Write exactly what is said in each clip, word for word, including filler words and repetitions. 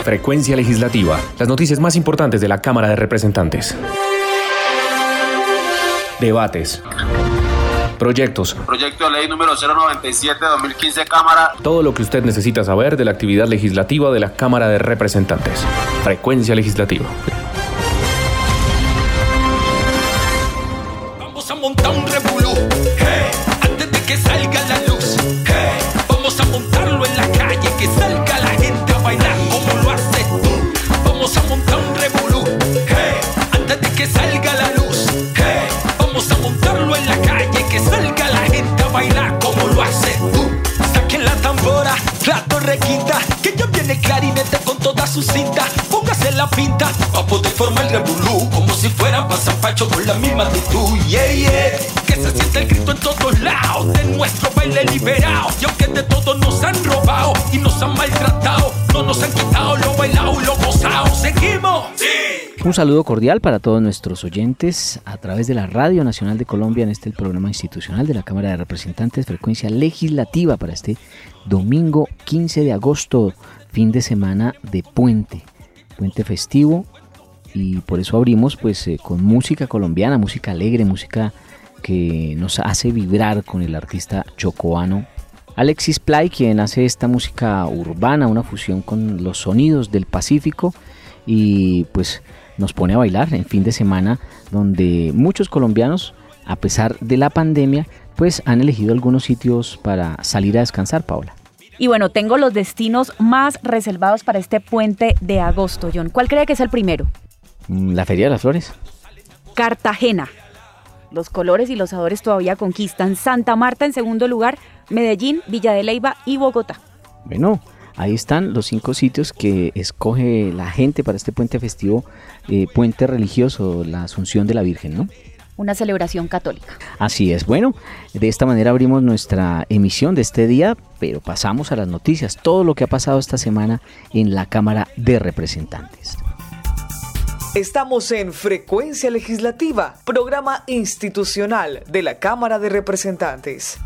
Frecuencia Legislativa. Las noticias más importantes de la Cámara de Representantes. Debates. Proyectos. Proyecto de ley número cero noventa y siete de dos mil quince, Cámara. Todo lo que usted necesita saber de la actividad legislativa de la Cámara de Representantes. Frecuencia Legislativa. Vamos a montar un revolú, hey, antes de que salga la luz, hey, vamos a montarlo en la calle, que salga la gente a bailar como lo haces tú. Vamos a montar un revolú, hey, antes de que salga la luz, hey, vamos a montarlo en la calle, que salga la gente a bailar como lo haces tú. Saquen la tambora, la torrequita, que ya viene clarinete con toda su cinta. Póngase la pinta, pa' poder formar el revolú, como si fueran pasapacho con la misma actitud, yeah, yeah. Que se siente el grito en todos lados, de nuestro baile liberado. Y aunque de todo nos han robado y nos han maltratado, no nos han quitado lo bailado y lo gozado. ¿Seguimos? ¡Sí! Un saludo cordial para todos nuestros oyentes a través de la Radio Nacional de Colombia en este el programa institucional de la Cámara de Representantes, Frecuencia Legislativa, para este domingo quince de agosto, fin de semana de puente, puente festivo, y por eso abrimos pues eh, con música colombiana, música alegre, música que nos hace vibrar con el artista chocoano Alexis Play, quien hace esta música urbana, una fusión con los sonidos del Pacífico, y pues nos pone a bailar en fin de semana donde muchos colombianos, a pesar de la pandemia, pues han elegido algunos sitios para salir a descansar, Paola. Y bueno, tengo los destinos más reservados para este puente de agosto, John. ¿Cuál cree que es el primero? La Feria de las Flores. Cartagena. Los colores y los sabores todavía conquistan. Santa Marta en segundo lugar, Medellín, Villa de Leyva y Bogotá. Bueno, ahí están los cinco sitios que escoge la gente para este puente festivo, eh, puente religioso, la Asunción de la Virgen, ¿no? Una celebración católica. Así es. Bueno, de esta manera abrimos nuestra emisión de este día, pero pasamos a las noticias, todo lo que ha pasado esta semana en la Cámara de Representantes. Estamos en Frecuencia Legislativa, programa institucional de la Cámara de Representantes.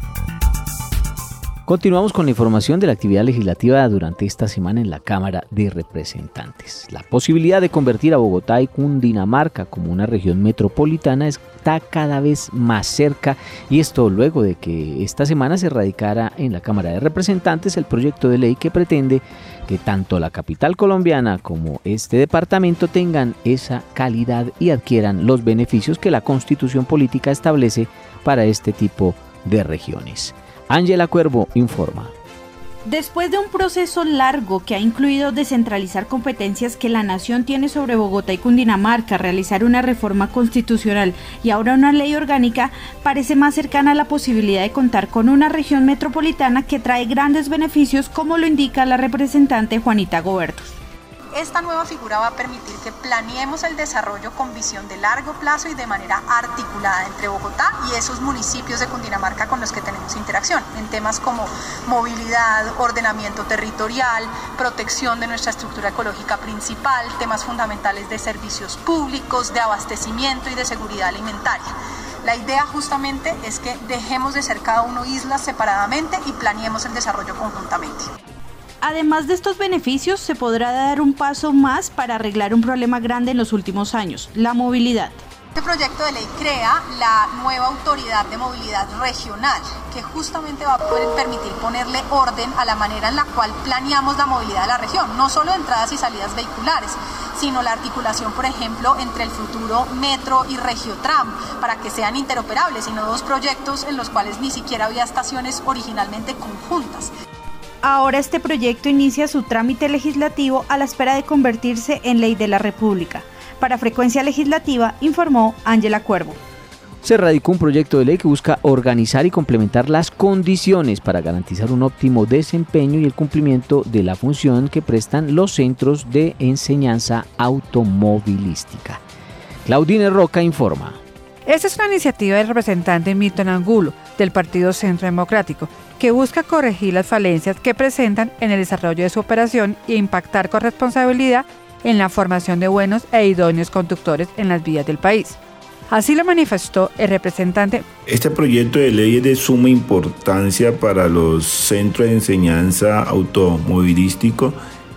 Continuamos con la información de la actividad legislativa durante esta semana en la Cámara de Representantes. La posibilidad de convertir a Bogotá y Cundinamarca como una región metropolitana está cada vez más cerca, y esto luego de que esta semana se radicara en la Cámara de Representantes el proyecto de ley que pretende que tanto la capital colombiana como este departamento tengan esa calidad y adquieran los beneficios que la Constitución Política establece para este tipo de regiones. Ángela Cuervo informa. Después de un proceso largo que ha incluido descentralizar competencias que la nación tiene sobre Bogotá y Cundinamarca, realizar una reforma constitucional y ahora una ley orgánica, parece más cercana a la posibilidad de contar con una región metropolitana que trae grandes beneficios, como lo indica la representante Juanita Gobertos. Esta nueva figura va a permitir que planeemos el desarrollo con visión de largo plazo y de manera articulada entre Bogotá y esos municipios de Cundinamarca con los que tenemos interacción, en temas como movilidad, ordenamiento territorial, protección de nuestra estructura ecológica principal, temas fundamentales de servicios públicos, de abastecimiento y de seguridad alimentaria. La idea justamente es que dejemos de ser cada uno islas separadamente y planeemos el desarrollo conjuntamente. Además de estos beneficios, se podrá dar un paso más para arreglar un problema grande en los últimos años, la movilidad. Este proyecto de ley crea la nueva autoridad de movilidad regional, que justamente va a poder permitir ponerle orden a la manera en la cual planeamos la movilidad de la región, no solo entradas y salidas vehiculares, sino la articulación, por ejemplo, entre el futuro metro y Regiotram, para que sean interoperables, y no dos proyectos en los cuales ni siquiera había estaciones originalmente conjuntas. Ahora este proyecto inicia su trámite legislativo a la espera de convertirse en ley de la República. Para Frecuencia Legislativa, informó Ángela Cuervo. Se radicó un proyecto de ley que busca organizar y complementar las condiciones para garantizar un óptimo desempeño y el cumplimiento de la función que prestan los centros de enseñanza automovilística. Claudine Roca informa. Esta es una iniciativa del representante Milton Angulo, del Partido Centro Democrático, que busca corregir las falencias que presentan en el desarrollo de su operación e impactar con responsabilidad en la formación de buenos e idóneos conductores en las vías del país. Así lo manifestó el representante. Este proyecto de ley es de suma importancia para los centros de enseñanza automovilístico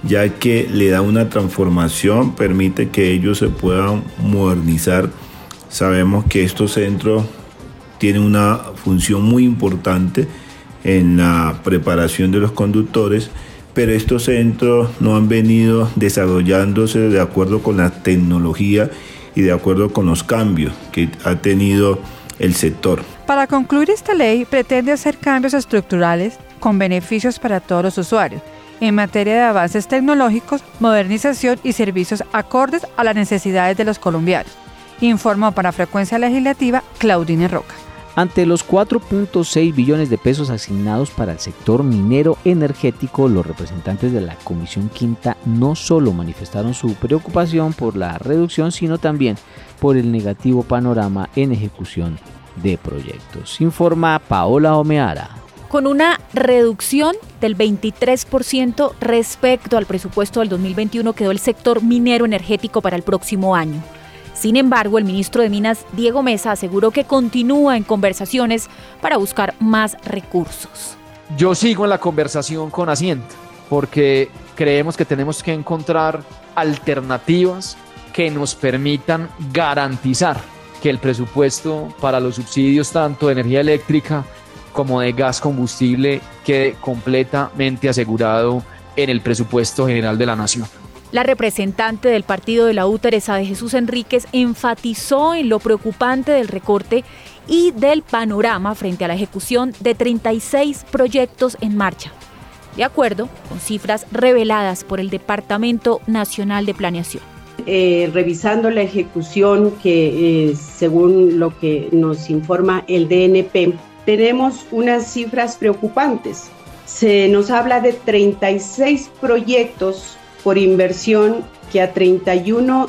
ya que le da una transformación, permite que ellos se puedan modernizar. Sabemos que estos centros tienen una función muy importante en la preparación de los conductores, pero estos centros no han venido desarrollándose de acuerdo con la tecnología y de acuerdo con los cambios que ha tenido el sector. Para concluir, esta ley pretende hacer cambios estructurales con beneficios para todos los usuarios en materia de avances tecnológicos, modernización y servicios acordes a las necesidades de los colombianos. Informó para Frecuencia Legislativa Claudine Roca. Ante los cuatro punto seis billones de pesos asignados para el sector minero energético, los representantes de la Comisión Quinta no solo manifestaron su preocupación por la reducción, sino también por el negativo panorama en ejecución de proyectos. Informa Paola Omeara. Con una reducción del veintitrés por ciento respecto al presupuesto del dos mil veintiuno quedó el sector minero energético para el próximo año. Sin embargo, el ministro de Minas, Diego Mesa, aseguró que continúa en conversaciones para buscar más recursos. Yo sigo en la conversación con Hacienda porque creemos que tenemos que encontrar alternativas que nos permitan garantizar que el presupuesto para los subsidios tanto de energía eléctrica como de gas combustible quede completamente asegurado en el presupuesto general de la nación. La representante del partido de la U, Teresa de Jesús Enríquez, enfatizó en lo preocupante del recorte y del panorama frente a la ejecución de treinta y seis proyectos en marcha, de acuerdo con cifras reveladas por el Departamento Nacional de Planeación. Eh, revisando la ejecución que eh, según lo que nos informa el D N P, tenemos unas cifras preocupantes. Se nos habla de treinta y seis proyectos por inversión que a treinta y uno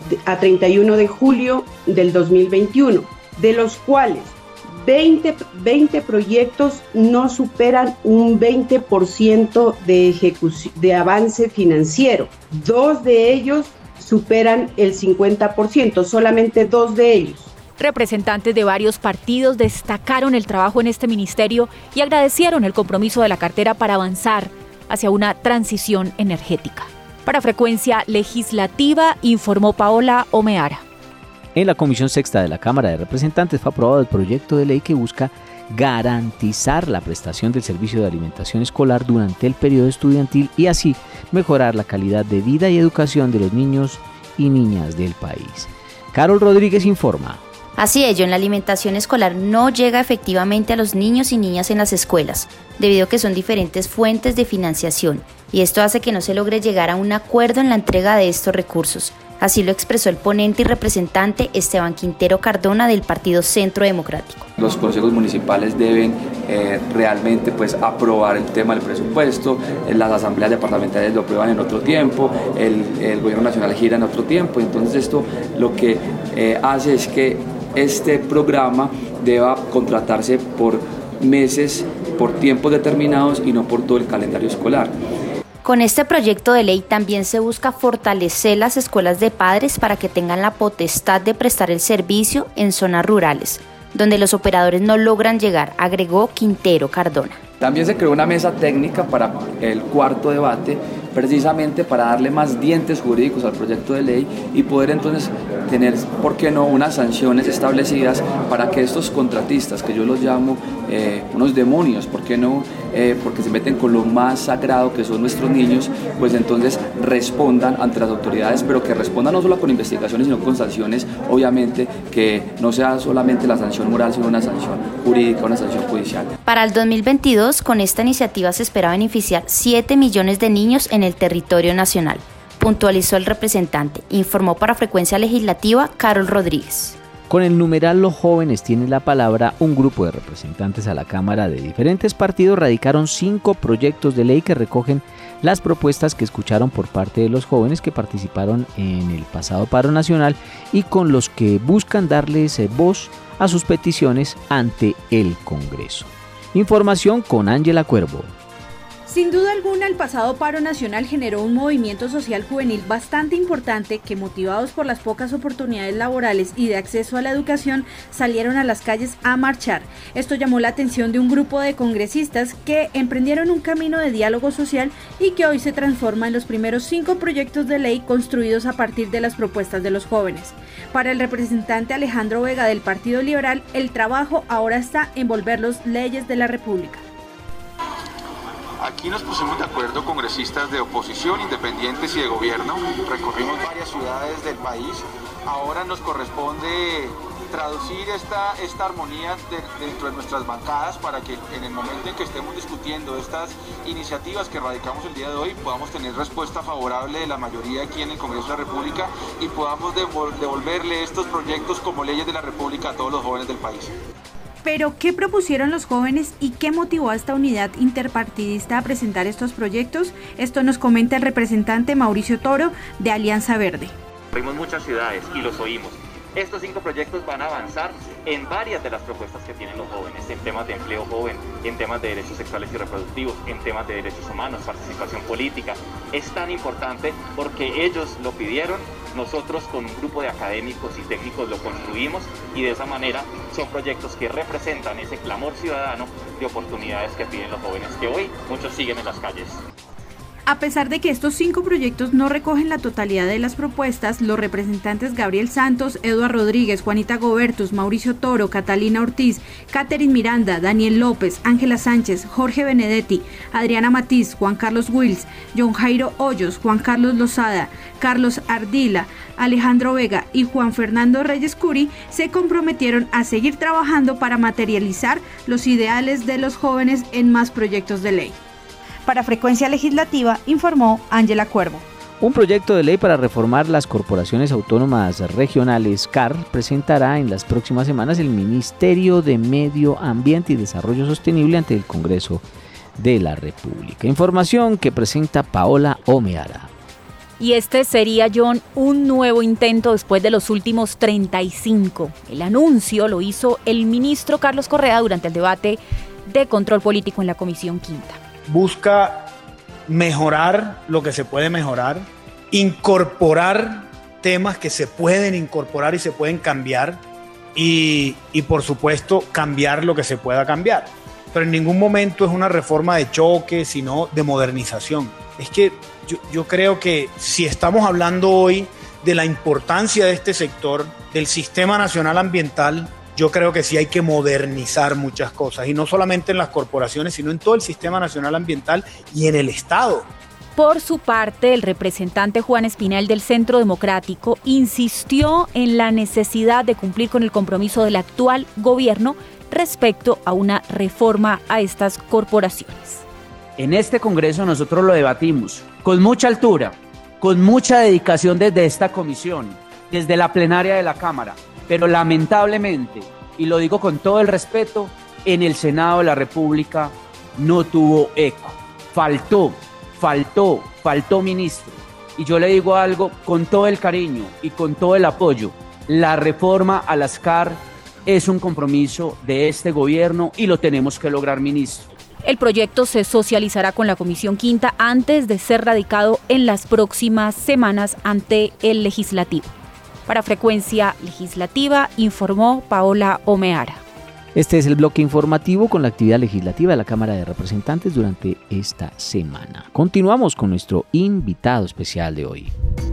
de julio del dos mil veintiuno, de los cuales veinte, veinte proyectos no superan un veinte por ciento de, ejecución, de avance financiero. Dos de ellos superan el cincuenta por ciento, solamente dos de ellos. Representantes de varios partidos destacaron el trabajo en este ministerio y agradecieron el compromiso de la cartera para avanzar hacia una transición energética. Para Frecuencia Legislativa, informó Paola Omeara. En la Comisión Sexta de la Cámara de Representantes fue aprobado el proyecto de ley que busca garantizar la prestación del servicio de alimentación escolar durante el periodo estudiantil y así mejorar la calidad de vida y educación de los niños y niñas del país. Carol Rodríguez informa. Así ello, en la alimentación escolar no llega efectivamente a los niños y niñas en las escuelas, debido a que son diferentes fuentes de financiación, y esto hace que no se logre llegar a un acuerdo en la entrega de estos recursos. Así lo expresó el ponente y representante Esteban Quintero Cardona del Partido Centro Democrático. Los consejos municipales deben eh, realmente pues, aprobar el tema del presupuesto, las asambleas departamentales lo aprueban en otro tiempo, el, el gobierno nacional gira en otro tiempo, entonces esto lo que eh, hace es que este programa deba contratarse por meses, por tiempos determinados y no por todo el calendario escolar. Con este proyecto de ley también se busca fortalecer las escuelas de padres para que tengan la potestad de prestar el servicio en zonas rurales, donde los operadores no logran llegar, agregó Quintero Cardona. También se creó una mesa técnica para el cuarto debate, precisamente para darle más dientes jurídicos al proyecto de ley y poder entonces tener, ¿por qué no?, unas sanciones establecidas para que estos contratistas, que yo los llamo eh, unos demonios, ¿por qué no?, eh, porque se meten con lo más sagrado que son nuestros niños, pues entonces respondan ante las autoridades, pero que respondan no solo con investigaciones, sino con sanciones, obviamente, que no sea solamente la sanción moral, sino una sanción jurídica, una sanción judicial. Para el dos mil veintidós, con esta iniciativa se espera beneficiar siete millones de niños en el territorio nacional, puntualizó el representante. Informó para Frecuencia Legislativa Carol Rodríguez. Con el numeral Los Jóvenes tienen la palabra, un grupo de representantes a la Cámara de diferentes partidos radicaron cinco proyectos de ley que recogen las propuestas que escucharon por parte de los jóvenes que participaron en el pasado paro nacional y con los que buscan darles voz a sus peticiones ante el Congreso. Información con Ángela Cuervo. Sin duda alguna, el pasado paro nacional generó un movimiento social juvenil bastante importante que, motivados por las pocas oportunidades laborales y de acceso a la educación, salieron a las calles a marchar. Esto llamó la atención de un grupo de congresistas que emprendieron un camino de diálogo social y que hoy se transforma en los primeros cinco proyectos de ley construidos a partir de las propuestas de los jóvenes. Para el representante Alejandro Vega del Partido Liberal, el trabajo ahora está en volver las leyes de la República. Aquí nos pusimos de acuerdo congresistas de oposición, independientes y de gobierno. Recorrimos varias ciudades del país. Ahora nos corresponde traducir esta, esta armonía de, dentro de nuestras bancadas para que en el momento en que estemos discutiendo estas iniciativas que radicamos el día de hoy podamos tener respuesta favorable de la mayoría aquí en el Congreso de la República y podamos devol- devolverle estos proyectos como leyes de la República a todos los jóvenes del país. Pero, ¿qué propusieron los jóvenes y qué motivó a esta unidad interpartidista a presentar estos proyectos? Esto nos comenta el representante Mauricio Toro de Alianza Verde. Vimos muchas ciudades y los oímos. Estos cinco proyectos van a avanzar en varias de las propuestas que tienen los jóvenes, en temas de empleo joven, en temas de derechos sexuales y reproductivos, en temas de derechos humanos, participación política. Es tan importante porque ellos lo pidieron, nosotros con un grupo de académicos y técnicos lo construimos y de esa manera son proyectos que representan ese clamor ciudadano de oportunidades que piden los jóvenes, que hoy muchos siguen en las calles. A pesar de que estos cinco proyectos no recogen la totalidad de las propuestas, los representantes Gabriel Santos, Eduard Rodríguez, Juanita Gobertus, Mauricio Toro, Catalina Ortiz, Catherine Miranda, Daniel López, Ángela Sánchez, Jorge Benedetti, Adriana Matiz, Juan Carlos Wills, John Jairo Hoyos, Juan Carlos Lozada, Carlos Ardila, Alejandro Vega y Juan Fernando Reyes Curi se comprometieron a seguir trabajando para materializar los ideales de los jóvenes en más proyectos de ley. Para Frecuencia Legislativa, informó Ángela Cuervo. Un proyecto de ley para reformar las corporaciones autónomas regionales C A R presentará en las próximas semanas el Ministerio de Medio Ambiente y Desarrollo Sostenible ante el Congreso de la República. Información que presenta Paola Omeara. Y este sería, John, un nuevo intento después de los últimos treinta y cinco. El anuncio lo hizo el ministro Carlos Correa durante el debate de control político en la Comisión Quinta. Busca mejorar lo que se puede mejorar, incorporar temas que se pueden incorporar y se pueden cambiar y, y por supuesto cambiar lo que se pueda cambiar. Pero en ningún momento es una reforma de choque, sino de modernización. Es que yo, yo creo que si estamos hablando hoy de la importancia de este sector, del Sistema Nacional Ambiental, yo creo que sí hay que modernizar muchas cosas, y no solamente en las corporaciones, sino en todo el Sistema Nacional Ambiental y en el Estado. Por su parte, el representante Juan Espinel del Centro Democrático insistió en la necesidad de cumplir con el compromiso del actual gobierno respecto a una reforma a estas corporaciones. En este Congreso nosotros lo debatimos con mucha altura, con mucha dedicación desde esta comisión, desde la plenaria de la Cámara. Pero lamentablemente, y lo digo con todo el respeto, en el Senado de la República no tuvo eco. Faltó, faltó, faltó ministro. Y yo le digo algo con todo el cariño y con todo el apoyo. La reforma a las C A R es un compromiso de este gobierno y lo tenemos que lograr, ministro. El proyecto se socializará con la Comisión Quinta antes de ser radicado en las próximas semanas ante el Legislativo. Para Frecuencia Legislativa, informó Paola Omeara. Este es el bloque informativo con la actividad legislativa de la Cámara de Representantes durante esta semana. Continuamos con nuestro invitado especial de hoy.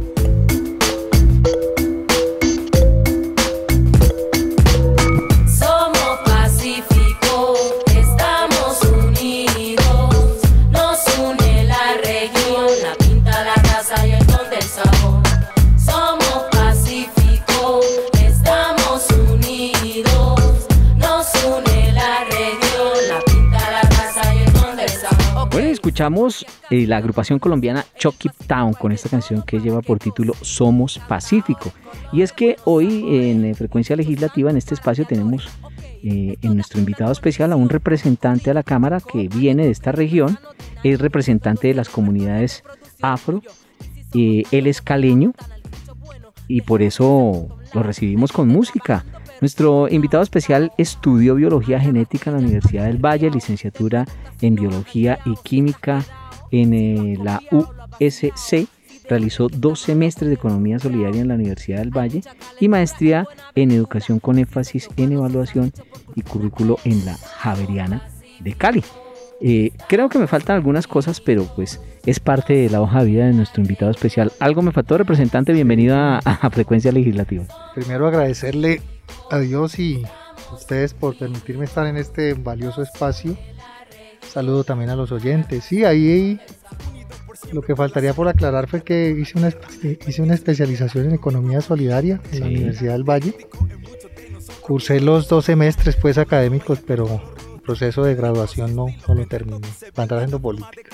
Somos Pacífico, estamos unidos, nos une la región, la pinta, la raza y el don del sabor. Somos Pacífico, estamos unidos, nos une la región, la pinta, la raza y el don del sabor. Bueno, escuchamos eh, la agrupación colombiana Chucky Town con esta canción que lleva por título Somos Pacífico. Y es que hoy en eh, Frecuencia Legislativa, en este espacio, tenemos eh, en nuestro invitado especial a un representante a la Cámara que viene de esta región, es representante de las comunidades afro, eh, él es caleño y por eso lo recibimos con música. Nuestro invitado especial estudió biología genética en la Universidad del Valle, licenciatura en biología y química en eh, la U S C, realizó dos semestres de economía solidaria en la Universidad del Valle y maestría en educación con énfasis en evaluación y currículo en la Javeriana de Cali. Eh, creo que me faltan algunas cosas, pero pues es parte de la hoja de vida de nuestro invitado especial. ¿Algo me faltó, representante? Bienvenido a, a Frecuencia Legislativa. Primero agradecerle a Dios y a ustedes por permitirme estar en este valioso espacio. Saludo también a los oyentes. Sí, ahí lo que faltaría por aclarar fue que hice una, hice una especialización en economía solidaria en sí. la Universidad del Valle. Cursé los dos semestres pues académicos, pero el proceso de graduación no, no lo terminé. Para entrar haciendo política.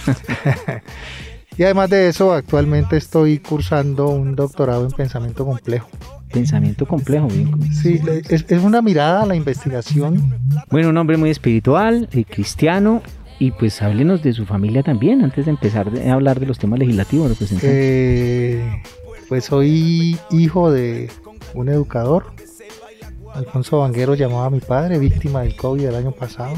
Y además de eso, actualmente estoy cursando un doctorado en pensamiento complejo. Pensamiento complejo, bien. Sí, es, es una mirada a la investigación. Bueno, un hombre muy espiritual, eh, cristiano, y pues háblenos de su familia también, antes de empezar a hablar de los temas legislativos, representante. Eh, pues soy hijo de un educador, Alfonso Vanguero llamaba a mi padre, víctima del COVID el año pasado.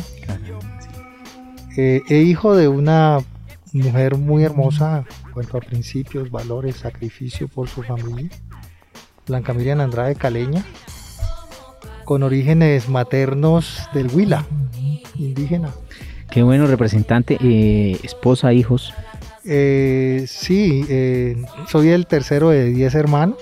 Eh, e hijo de una mujer muy hermosa en cuanto a principios, valores, sacrificio por su familia, Blanca Miriam Andrade Caleña, con orígenes maternos del Huila, indígena. Qué bueno, representante. Eh, esposa, hijos. Eh, sí, eh, soy el tercero de diez hermanos,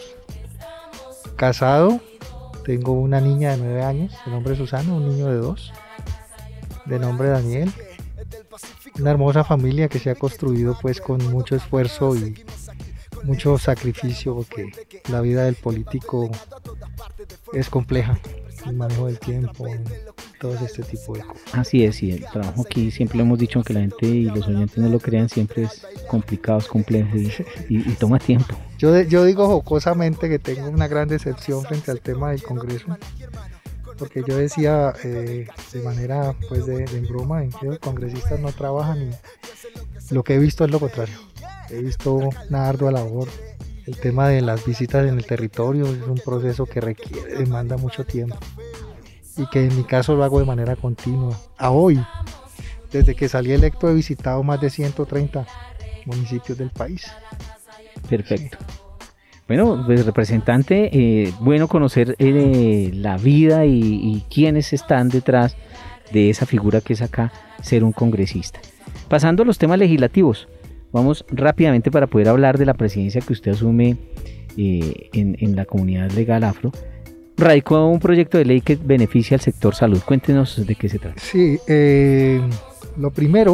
casado, tengo una niña de nueve años, de nombre Susana, un niño de dos, de nombre Daniel. Una hermosa familia que se ha construido pues con mucho esfuerzo y mucho sacrificio, porque la vida del político es compleja, el manejo del tiempo, todo este tipo de cosas. Así es, y el trabajo aquí siempre lo hemos dicho, aunque la gente y los oyentes no lo crean, siempre es complicado, es complejo y, y, y toma tiempo. Yo, yo digo jocosamente que tengo una gran decepción frente al tema del Congreso, porque yo decía eh, de manera pues de, de broma, en que los congresistas no trabajan, y lo que he visto es lo contrario. He visto una ardua labor. El tema de las visitas en el territorio es un proceso que requiere, demanda mucho tiempo, y que en mi caso lo hago de manera continua. A hoy, desde que salí electo, he visitado más de ciento treinta municipios del país. Perfecto. Sí. Bueno, pues representante, eh, bueno conocer eh, la vida y, y quiénes están detrás de esa figura que es acá ser un congresista. Pasando a los temas legislativos, vamos rápidamente para poder hablar de la presidencia que usted asume eh, en, en la comunidad legal afro. Radicó un proyecto de ley que beneficia al sector salud. Cuéntenos de qué se trata. Sí, eh, lo primero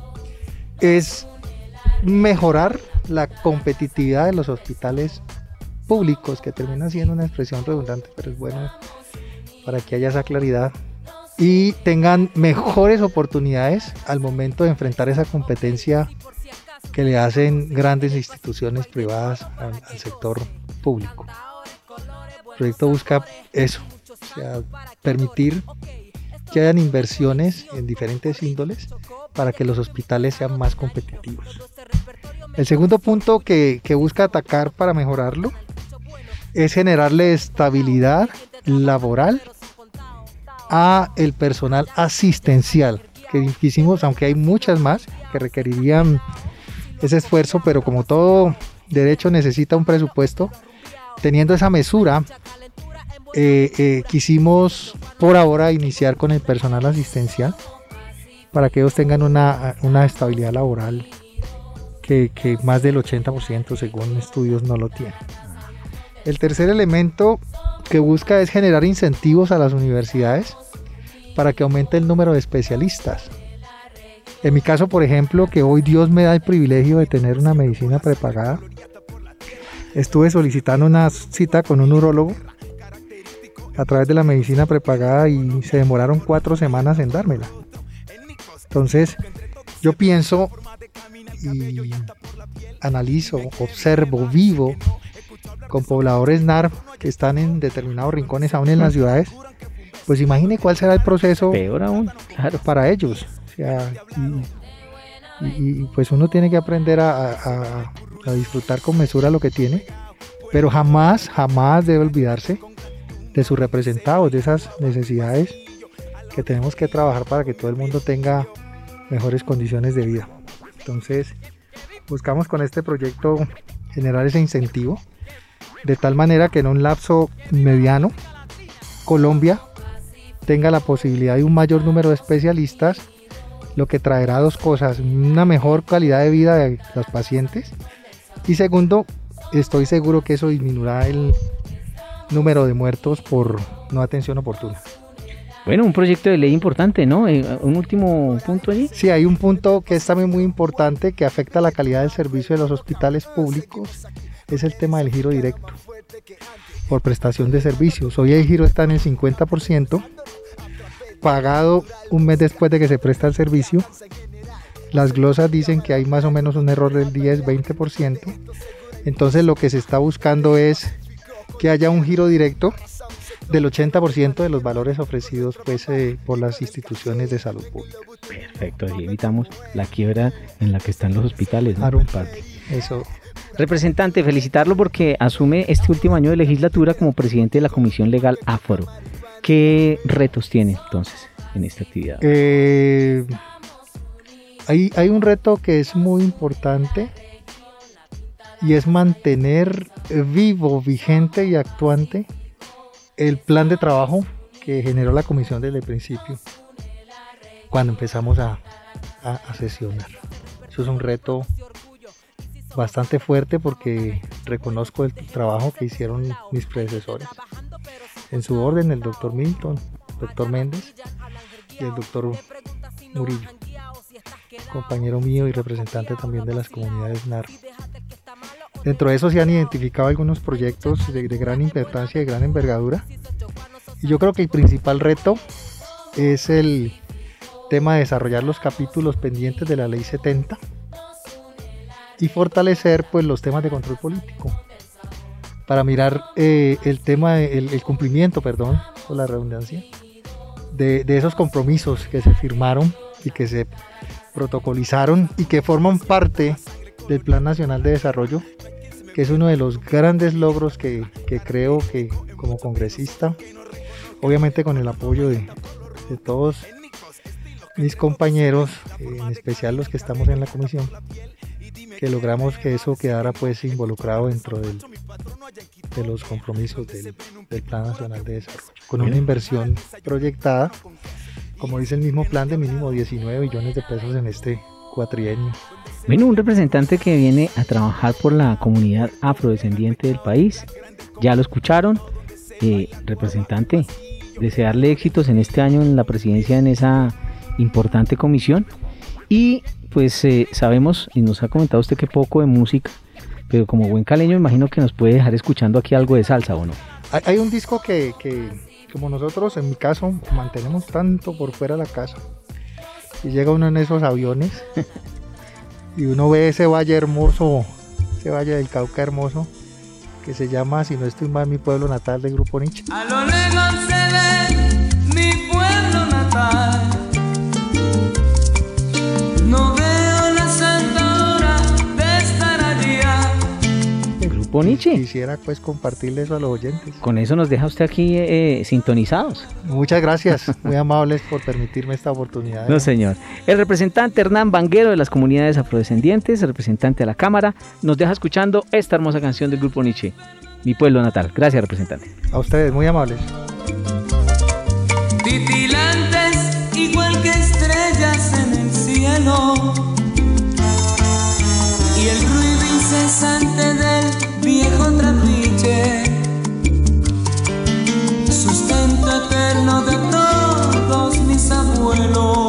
es mejorar la competitividad de los hospitales públicos, que termina siendo una expresión redundante, pero es bueno para que haya esa claridad y tengan mejores oportunidades al momento de enfrentar esa competencia que le hacen grandes instituciones privadas al, al sector público. El proyecto busca eso, o sea, permitir que hayan inversiones en diferentes índoles para que los hospitales sean más competitivos. El segundo punto que, que busca atacar para mejorarlo es generarle estabilidad laboral a el personal asistencial, que hicimos, aunque hay muchas más que requerirían ese esfuerzo, pero como todo derecho necesita un presupuesto, teniendo esa mesura, eh, eh, quisimos por ahora iniciar con el personal asistencial para que ellos tengan una, una estabilidad laboral que, que más del ochenta por ciento según estudios no lo tienen. El tercer elemento que busca es generar incentivos a las universidades para que aumente el número de especialistas. En mi caso, por ejemplo, que hoy Dios me da el privilegio de tener una medicina prepagada, estuve solicitando una cita con un urólogo a través de la medicina prepagada y se demoraron cuatro semanas en dármela. Entonces, yo pienso y analizo, observo, vivo con pobladores N A R que están en determinados rincones aún en las ciudades, pues imagine cuál será el proceso peor aún, claro, para ellos. O sea, y, y, y pues uno tiene que aprender a, a, a disfrutar con mesura lo que tiene, pero jamás, jamás debe olvidarse de sus representados, de esas necesidades que tenemos que trabajar para que todo el mundo tenga mejores condiciones de vida. Entonces, buscamos con este proyecto generar ese incentivo, de tal manera que en un lapso mediano, Colombia tenga la posibilidad de un mayor número de especialistas, lo que traerá dos cosas: una mejor calidad de vida de los pacientes, y segundo, estoy seguro que eso disminuirá el número de muertos por no atención oportuna. Bueno, un proyecto de ley importante, ¿no? ¿Un último punto allí? Sí, hay un punto que es también muy importante, que afecta la calidad del servicio de los hospitales públicos, es el tema del giro directo por prestación de servicios. Hoy el giro está en el cincuenta por ciento, pagado un mes después de que se presta el servicio. Las glosas dicen que hay más o menos un error del diez a veinte por ciento. Entonces lo que se está buscando es que haya un giro directo del ochenta por ciento de los valores ofrecidos pues, eh, por las instituciones de salud pública. Perfecto, así evitamos la quiebra en la que están los hospitales, ¿no? Claro, eso. Representante, felicitarlo porque asume este último año de legislatura como presidente de la Comisión Legal Aforo. ¿Qué retos tiene entonces en esta actividad? Eh, hay, hay un reto que es muy importante, y es mantener vivo, vigente y actuante el plan de trabajo que generó la comisión desde el principio, cuando empezamos a, a, a sesionar. Eso es un reto bastante fuerte, porque reconozco el trabajo que hicieron mis predecesores. En su orden, el doctor Milton, el doctor Méndez y el doctor Murillo, compañero mío y representante también de las comunidades N A R. Dentro de eso se han identificado algunos proyectos de, de gran importancia y de gran envergadura. Y yo creo que el principal reto es el tema de desarrollar los capítulos pendientes de la Ley setenta y fortalecer pues, los temas de control político, para mirar eh, el tema, de, el, el cumplimiento, perdón, por la redundancia, de, de esos compromisos que se firmaron y que se protocolizaron y que forman parte del Plan Nacional de Desarrollo, que es uno de los grandes logros que, que creo que como congresista, obviamente con el apoyo de, de todos mis compañeros, en especial los que estamos en la comisión, que logramos que eso quedara pues involucrado dentro del, de los compromisos del, del Plan Nacional de Desarrollo, con una inversión proyectada, como dice el mismo plan, de mínimo diecinueve billones de pesos en este cuatrienio. Bueno, un representante que viene a trabajar por la comunidad afrodescendiente del país, ya lo escucharon. Eh, representante, desearle éxitos en este año en la presidencia en esa importante comisión, y pues eh, sabemos, y nos ha comentado usted que poco de música, pero como buen caleño imagino que nos puede dejar escuchando aquí algo de salsa, ¿o no? Hay, hay un disco que, que como nosotros en mi caso mantenemos tanto por fuera de la casa, y llega uno en esos aviones y uno ve ese valle hermoso, ese valle del Cauca hermoso, que se llama, si no estoy mal, Mi Pueblo Natal, del Grupo Nietzsche. A lo lejos se ve mi pueblo natal. No veo la santa hora de estar allá. El Grupo Nietzsche. Quisiera pues compartirle eso a los oyentes. Con eso nos deja usted aquí eh, sintonizados. Muchas gracias, muy amables por permitirme esta oportunidad. No, señor. El representante Hernán Vanguero de las comunidades afrodescendientes, representante de la Cámara, nos deja escuchando esta hermosa canción del Grupo Nietzsche, Mi Pueblo Natal. Gracias, representante. A ustedes, muy amables. Titilantes igual que estrellas en el cielo, y el ruido incesante del viejo trapiche, sustento eterno de todos mis abuelos.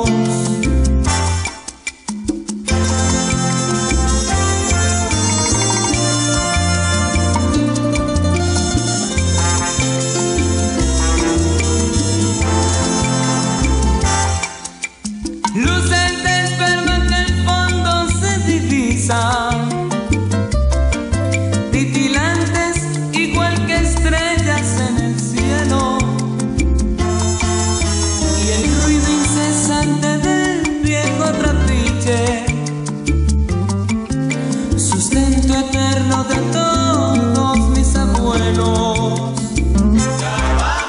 Luces del perro en el fondo se divisan, titilantes igual que estrellas en el cielo, y el ruido incesante del viejo trapiche, sustento eterno de todos mis abuelos.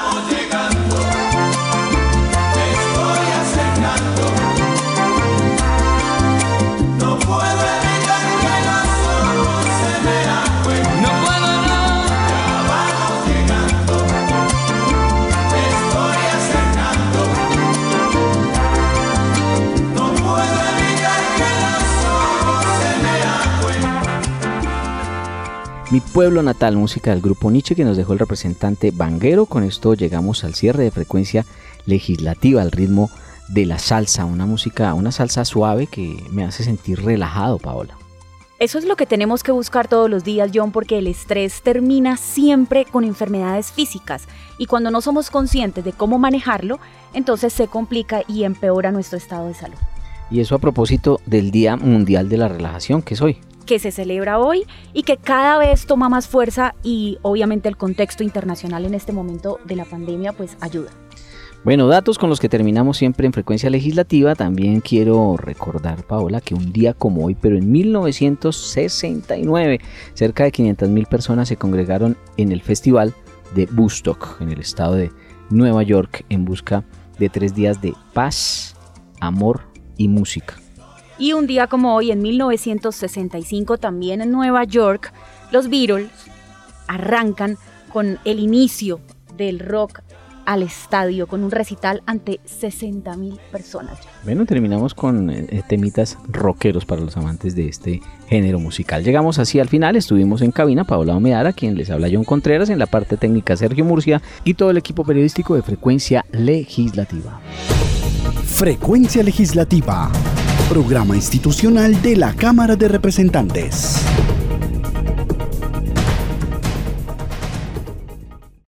Mi pueblo natal, música del grupo Nietzsche que nos dejó el representante Vanguero. Con esto llegamos al cierre de Frecuencia Legislativa al ritmo de la salsa, una música, una salsa suave que me hace sentir relajado, Paola. Eso es lo que tenemos que buscar todos los días, John, porque el estrés termina siempre con enfermedades físicas y cuando no somos conscientes de cómo manejarlo, entonces se complica y empeora nuestro estado de salud. Y eso a propósito del Día Mundial de la Relajación, que es hoy. Que se celebra hoy y que cada vez toma más fuerza y obviamente el contexto internacional en este momento de la pandemia pues ayuda. Bueno, datos con los que terminamos siempre en Frecuencia Legislativa. También quiero recordar, Paola, que un día como hoy, pero en mil novecientos sesenta y nueve, cerca de quinientas mil personas se congregaron en el Festival de Woodstock, en el estado de Nueva York, en busca de tres días de paz, amor y música. Y un día como hoy, en mil novecientos sesenta y cinco, también en Nueva York, los Beatles arrancan con el inicio del rock al estadio, con un recital ante sesenta mil personas. Bueno, terminamos con eh, temitas rockeros para los amantes de este género musical. Llegamos así al final, estuvimos en cabina Paola Omedara, quien les habla John Contreras, en la parte técnica Sergio Murcia y todo el equipo periodístico de Frecuencia Legislativa. Frecuencia Legislativa, programa institucional de la Cámara de Representantes.